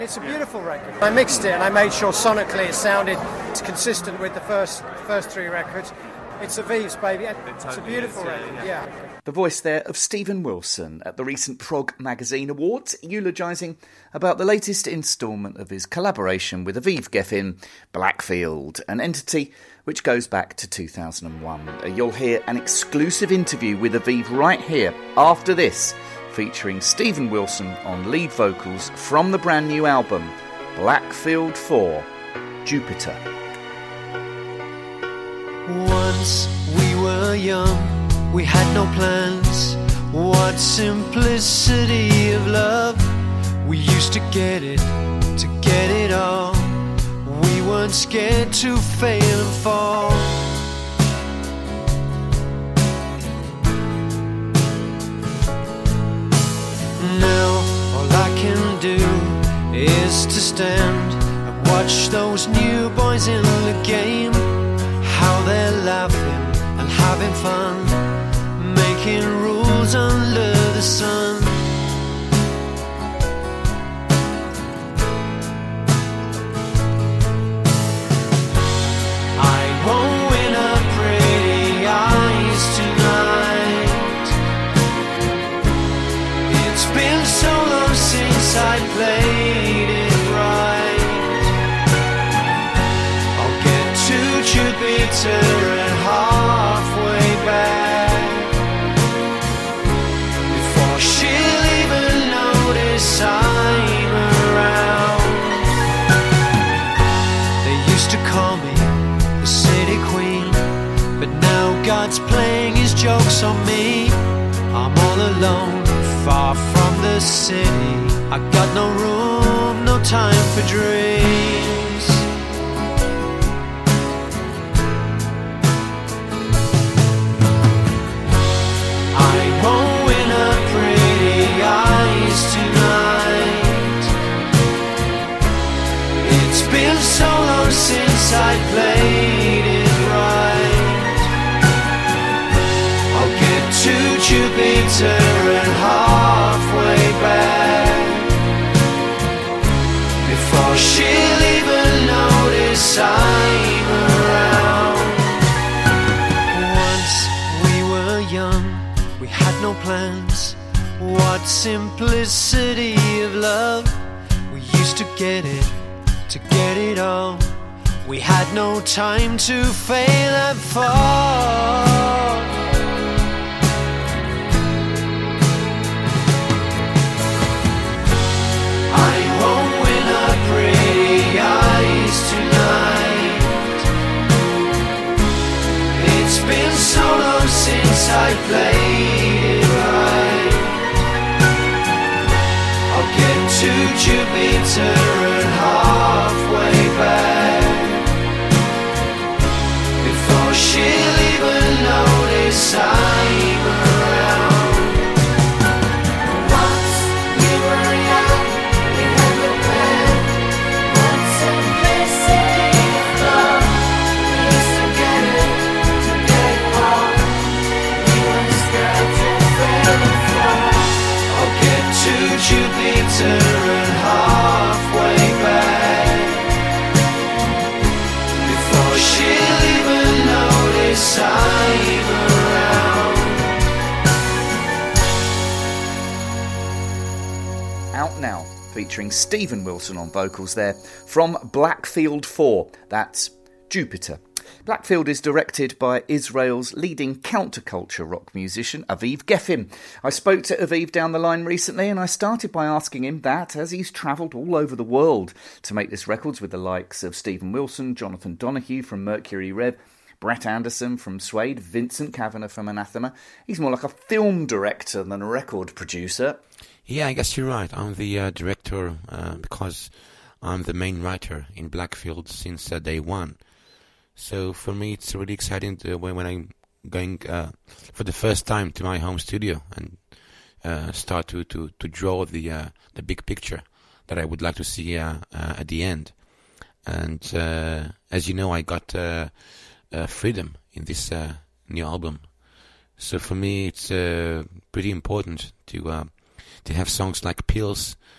It's a beautiful record. I mixed it and I made sure sonically it sounded consistent with the first three records. It's Aviv's, baby. It's a beautiful record, yeah. The voice there of Steven Wilson at the recent Prog Magazine Awards, eulogising about the latest instalment of his collaboration with Aviv Geffen, Blackfield, an entity which goes back to 2001. You'll hear an exclusive interview with Aviv right here after this, featuring Steven Wilson on lead vocals from the brand new album, Blackfield 4, Jupiter. Once we were young, we had no plans. What simplicity of love. We used to get it all. We weren't scared to fail and fall. Now all I can do is to stand and watch those new boys in the game, how they're laughing and having fun, making rules under the sun. I won't win a pretty eyes tonight. It's been so long since I played it right. I'll get to Jupiter and halfway back before she'll even notice I'm around. They used to call me the city queen, but now God's playing his jokes on me. I'm all alone, far from the city. I got no room, no time for dreams. I won't win a pretty eyes tonight. It's been so long since I played it right. I'll get to Jupiter and halfway back before she'll even notice I'm around. Once we were young, we had no plans. What simplicity of love. We used to get it all. We had no time to fail and fall. I won't win a pretty eyes tonight. It's been so long since I played it right. I'll get to Jupiter and halfway back before she'll even notice I'm around. Once we were young, we had no plan. What simplicity of love. We used to get it all. We weren't scared to fail and fall. I'll get to Jupiter and halfway back before she'll even notice I'm around. Out now, featuring Steven Wilson on vocals there, from Blackfield 4, that's Jupiter. Blackfield is directed by Israel's leading counterculture rock musician, Aviv Geffen. I spoke to Aviv down the line recently, and I started by asking him that, as he's travelled all over the world to make this records with the likes of Steven Wilson, Jonathan Donahue from Mercury Rev, Brett Anderson from Suede, Vincent Kavanagh from Anathema. He's more like a film director than a record producer. Yeah, I guess you're right. I'm the director because I'm the main writer in Blackfield since day one. So for me, it's really exciting when I'm going for the first time to my home studio and start to draw the big picture that I would like to see at the end. And as you know, I got freedom in this new album. So for me, it's pretty important to have songs like Pills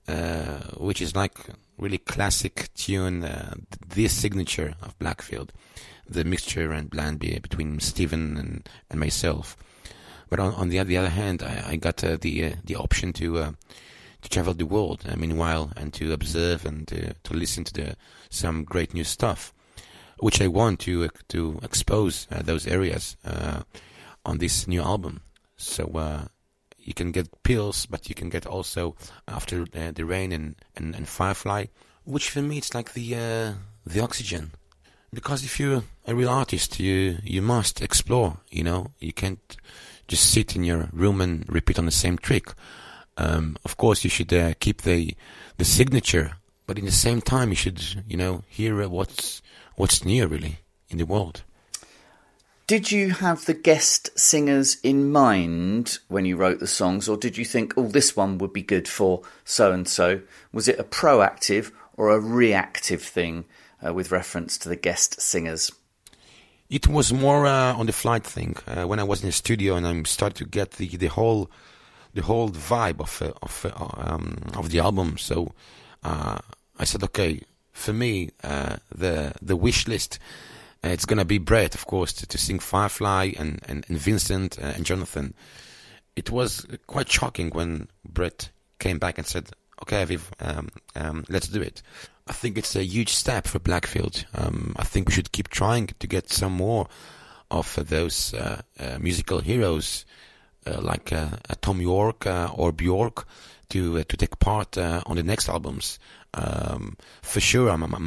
which is like really classic tune, the signature of Blackfield, the mixture and blend between Stephen and myself. But on the other hand, I got the option to travel the world, meanwhile, and to observe and to listen to some great new stuff, which I want to expose those areas on this new album. So you can get Pills, but you can get also After the Rain and Firefly, which for me it's like the oxygen. Because if you're a real artist, you must explore. You can't just sit in your room and repeat on the same trick. Of course, you should keep the signature, but in the same time, you should hear what's new really in the world. Did you have the guest singers in mind when you wrote the songs, or did you think, oh, this one would be good for so-and-so? Was it a proactive or a reactive thing with reference to the guest singers? It was more on the flight thing. When I was in the studio and I started to get the whole vibe of the album, so I said, okay, for me, the wish list. It's gonna be Brett, of course, to sing Firefly and Vincent and Jonathan. It was quite shocking when Brett came back and said, "Okay, Aviv, let's do it." I think it's a huge step for Blackfield. I think we should keep trying to get some more of those musical heroes like Tom York or Bjork to take part on the next albums. For sure,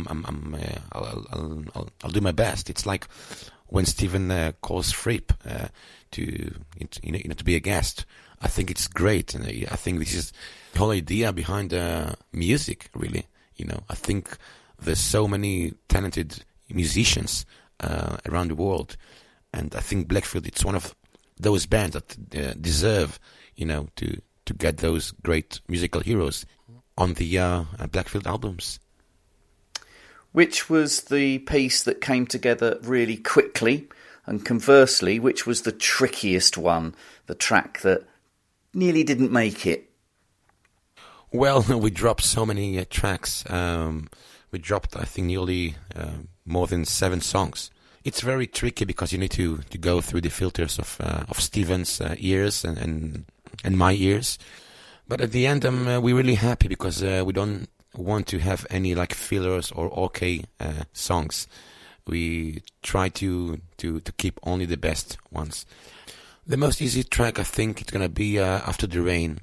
I'll do my best. It's like when Stephen calls Fripp to be a guest. I think it's great, and I think this is the whole idea behind music. Really, I think there's so many talented musicians around the world, and I think Blackfield it's one of those bands that deserve, to get those great musical heroes on the Blackfield albums. Which was the piece that came together really quickly, and conversely, which was the trickiest one, the track that nearly didn't make it? Well, we dropped so many tracks. We dropped, I think, nearly more than 7 songs. It's very tricky because you need to go through the filters of Steven's ears and my ears. But at the end, we're really happy because we don't want to have any like fillers or okay songs. We try to keep only the best ones. The most easy track, I think, it's gonna be After the Rain.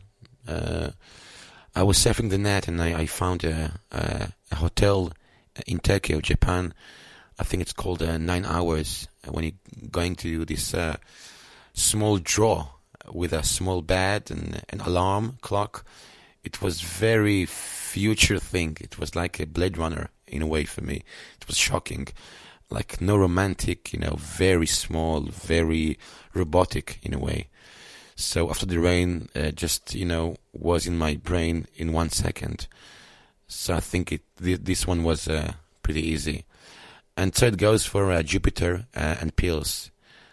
I was surfing the net and I found a hotel in Tokyo, Japan. I think it's called 9 Hours. When you're going to this small drawer with a small bed and an alarm clock. It was very future thing. It was like a Blade Runner in a way for me. It was shocking. Like no romantic, very small, very robotic in a way. So After the Rain just, was in my brain in 1 second. So I think this one was pretty easy. And so it goes for Jupiter and Pills.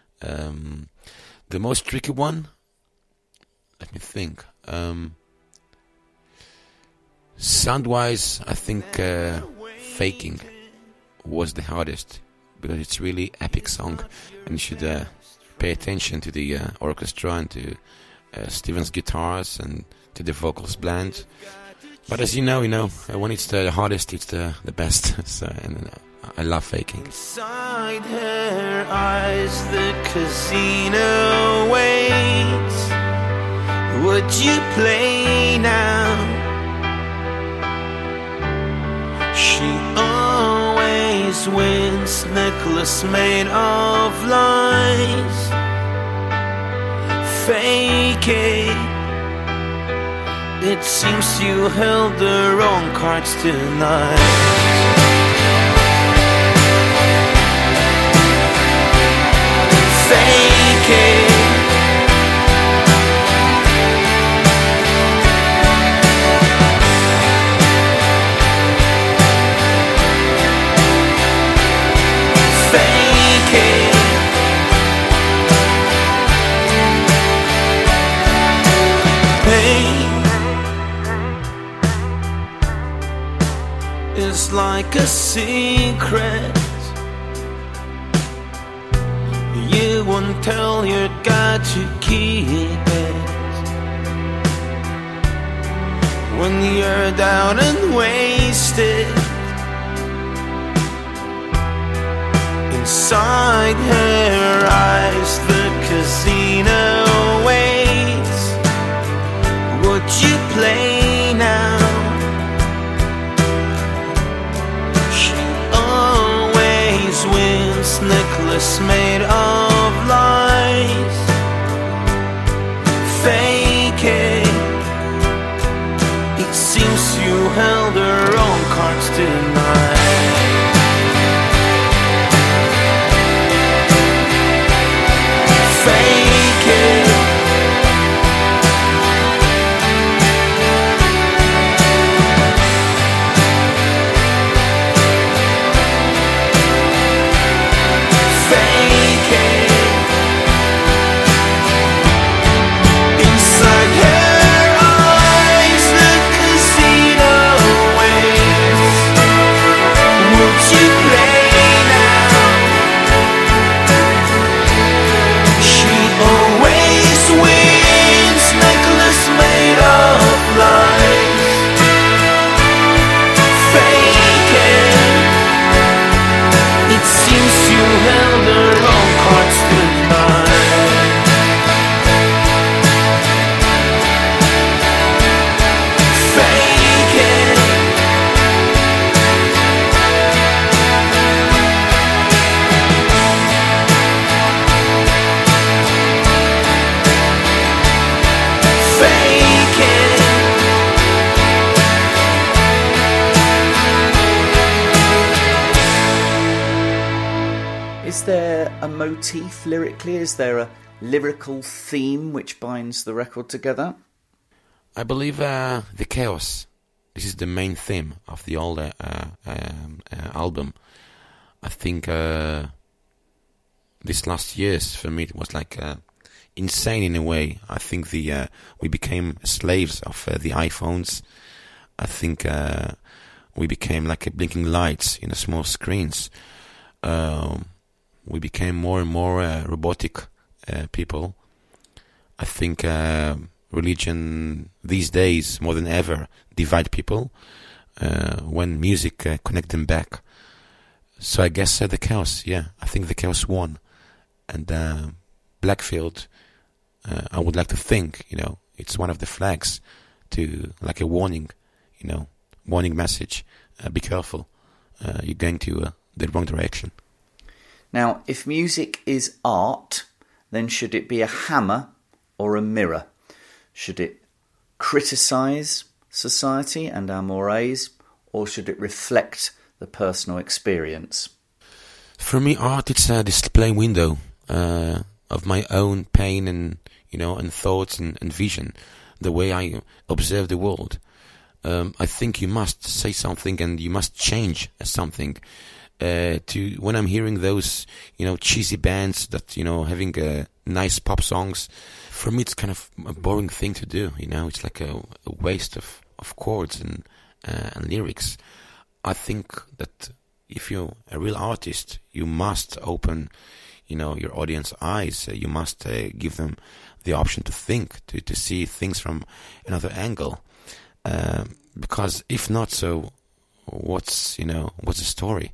The most tricky one, let me think. Sound-wise, I think Faking was the hardest because it's really epic song, and you should pay attention to the orchestra and to Steven's guitars and to the vocals blend. But as you know, when it's the hardest, it's the best. So, and I love Faking. Inside her eyes, the casino waits. Would you play now? She always wins, necklace made of lies. Fake it. It seems you held the wrong cards tonight. Fake it. Fake it. Pain is like a secret. You won't tell, you got to keep it. When you're down and wasted, inside her eyes the casino waits. Would you play now? She always wins, necklace made of lies. Fake it. It seems you held the wrong cards tonight. Fake it. Fake it. Inside her eyes the casino waits. Would you play now? She always wins, necklace made of lies. Fake it. It seems you held the wrong cards tonight. Fake it. Fake it. Is there a motif lyrically? Is there a lyrical theme which binds the record together? I believe the chaos. This is the main theme of the whole album. I think this last years for me it was like insane in a way. I think we became slaves of the iPhones. I think we became like a blinking lights in the small screens. We became more and more robotic people. I think religion these days more than ever divide people when music connect them back. So I guess the chaos, yeah, I think the chaos won. And Blackfield, I would like to think, it's one of the flags to, like a warning, warning message. Be careful, you're going to the wrong direction. Now, if music is art, then should it be a hammer or a mirror? Should it criticise society and our mores, or should it reflect the personal experience? For me, art it's a display window of my own pain and and thoughts and vision, the way I observe the world. I think you must say something and you must change something. To when I'm hearing those cheesy bands that having nice pop songs, for me it's kind of a boring thing to do. It's like a waste of chords and lyrics. I think that if you're a real artist, you must open your audience eyes. You must give them the option to think, to see things from another angle. Because if not, so what's the story?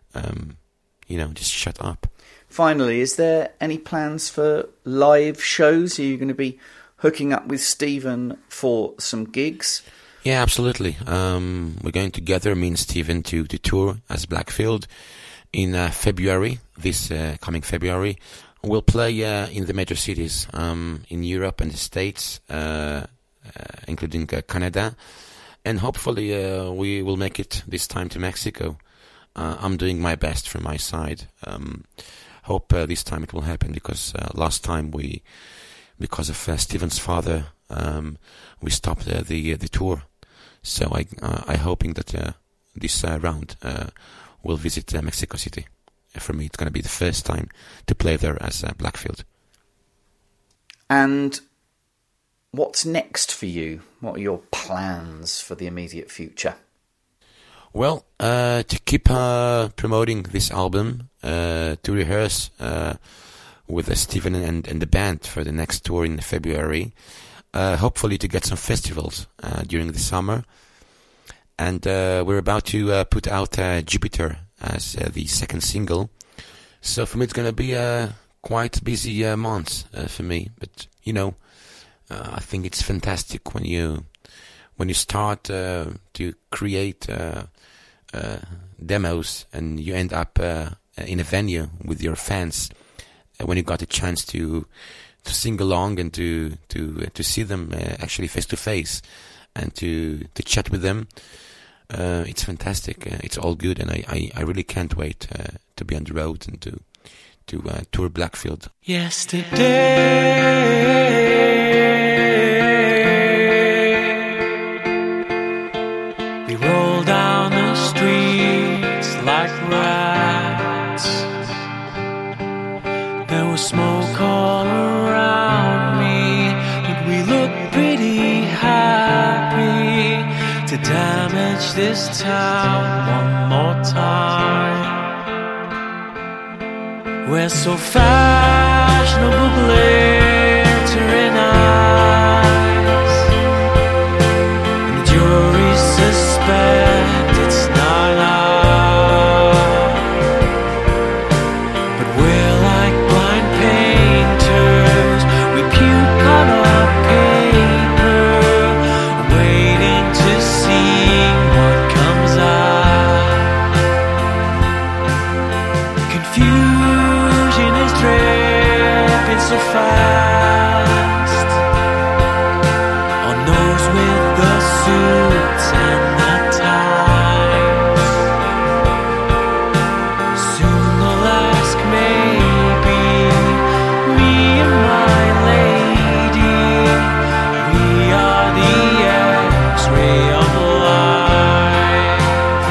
Just shut up. Finally, is there any plans for live shows? Are you going to be hooking up with Stephen for some gigs? Yeah, absolutely. We're going together, me and Stephen, to tour as Blackfield in February, this coming February. We'll play in the major cities in Europe and the States, including Canada. And hopefully we will make it this time to Mexico. I'm doing my best from my side. Hope this time it will happen, because last time because of Stephen's father, we stopped the tour. So I'm hoping that this round we'll visit Mexico City. For me, it's going to be the first time to play there as Blackfield. And what's next for you? What are your plans for the immediate future? Well, to keep promoting this album, to rehearse with Stephen and the band for the next tour in February, hopefully to get some festivals during the summer. And we're about to put out Jupiter as the second single. So for me, it's going to be quite busy months for me. But, you know, I think it's fantastic when you start to create demos and you end up in a venue with your fans, when you got a chance to sing along and to see them actually face to face and to chat with them. It's fantastic. It's all good, and I really can't wait to be on the road and to tour Blackfield. Yesterday, we rolled down the streets like rats. There was smoke all around me, but we looked pretty happy to damage this town one more time. We're so fashionable, glittering eyes, and the jury suspect it's not us. But we're like blind painters, we puke on our paper, waiting to see what comes out. Confusion is dripping so fast on those with the suits and the ties. Soon they'll ask maybe me and my lady. We are the X-ray of life.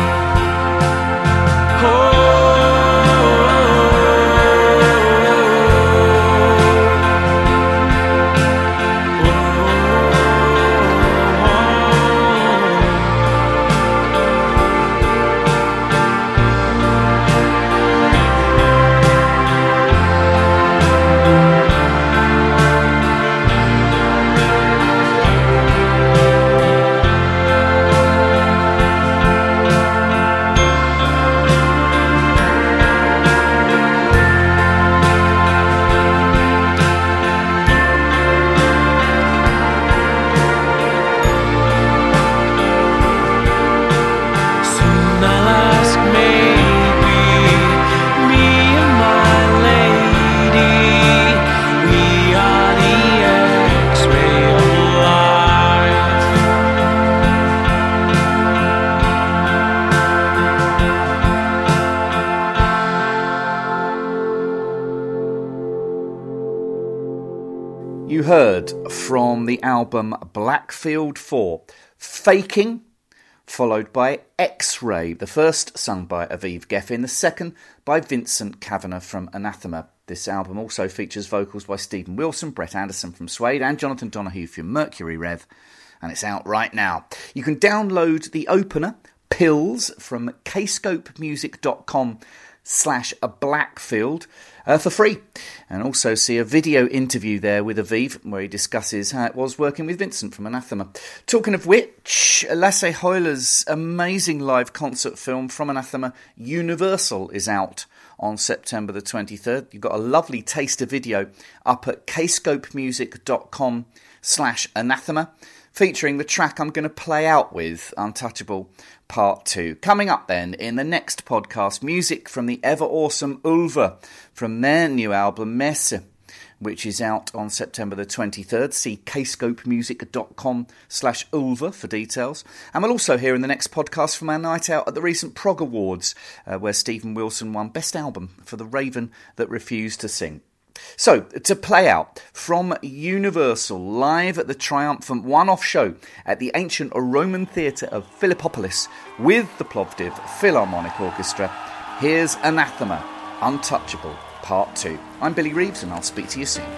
Soon I'll ask maybe me and my lady. We are the X-ray of life. You heard from the album Blackfield 4, Faking, followed by X-Ray, the first sung by Aviv Geffen, the second by Vincent Kavanagh from Anathema. This album also features vocals by Stephen Wilson, Brett Anderson from Suede, and Jonathan Donahue from Mercury Rev, and it's out right now. You can download the opener, Pills, from kscopemusic.com/Blackfield for free, and also see a video interview there with Aviv where he discusses how it was working with Vincent from Anathema. Talking of which, Lasse Heuler's amazing live concert film from Anathema, Universal, is out on September the 23rd. You've got a lovely taster video up at kscopemusic.com/Anathema, featuring the track I'm going to play out with, Untouchable Part 2. Coming up then, in the next podcast, music from the ever-awesome Ulver from their new album, Messe, which is out on September the 23rd. See kscopemusic.com/Ulver for details. And we'll also hear in the next podcast from our night out at the recent Prog Awards, where Stephen Wilson won Best Album for The Raven That Refused to Sing. So, to play out from Universal, live at the triumphant one-off show at the ancient Roman theatre of Philippopolis with the Plovdiv Philharmonic Orchestra, here's Anathema, Untouchable, Part 2. I'm Billy Reeves, and I'll speak to you soon.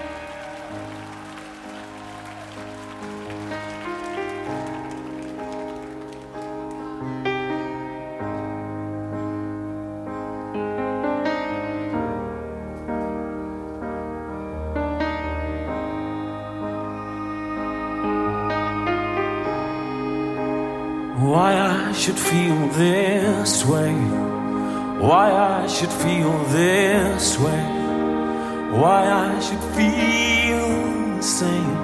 should feel this way, why I should feel this way, why I should feel the same.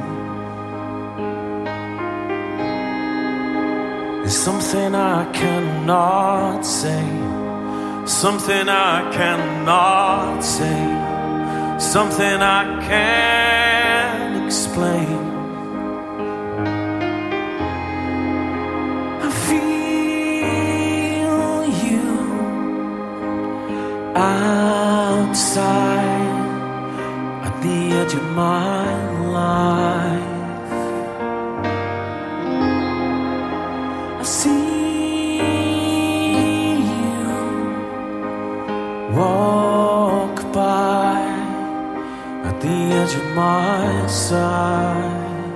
There's something I cannot say, something I cannot say, something I can't explain. I feel you outside at the edge of my life. I see you walk by at the edge of my side.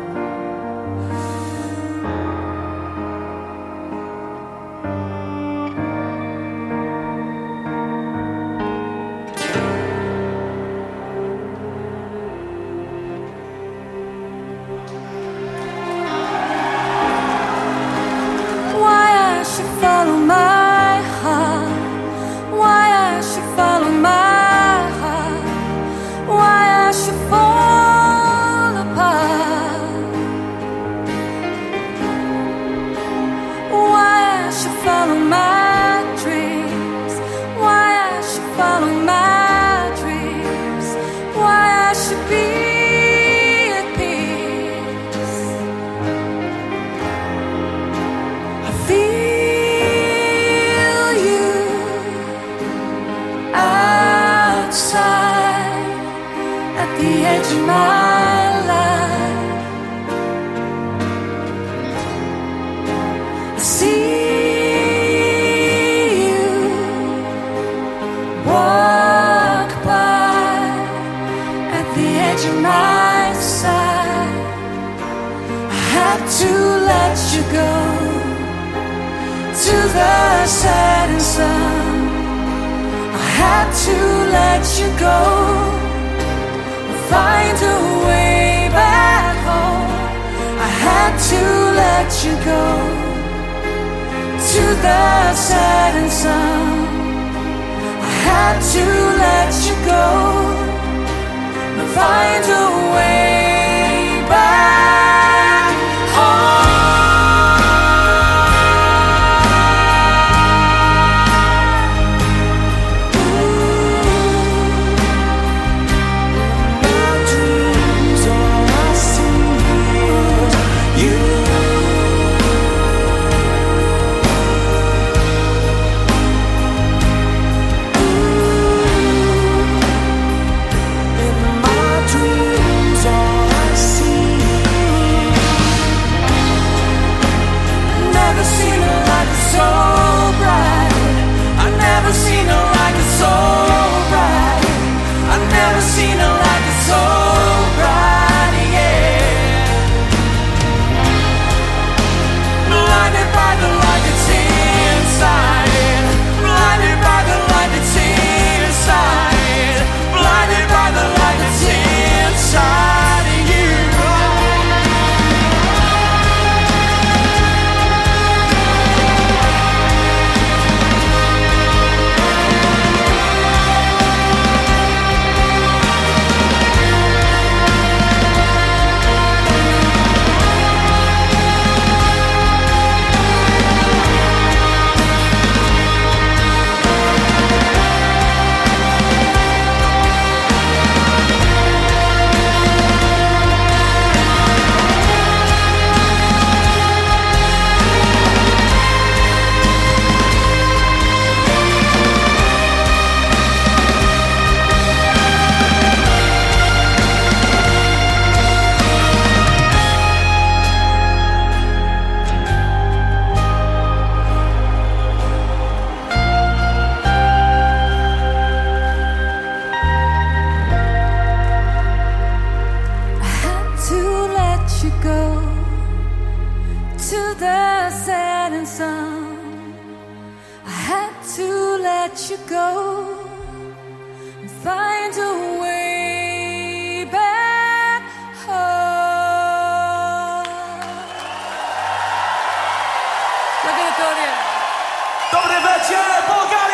Follow my heart, why I should follow my heart, why I should fall apart, why I should follow my dreams, why I should follow my dreams, why I should be at peace. I feel outside at the edge of my life. I see you walk by at the edge of my side. I had to let you go to the setting sun. I had to let you go, find a way back home. I had to let you go to the setting sun. I had to let you go, find a way back home. let you go and find a way back home. Look at the audience. Dobry wieczór, Bułgaria!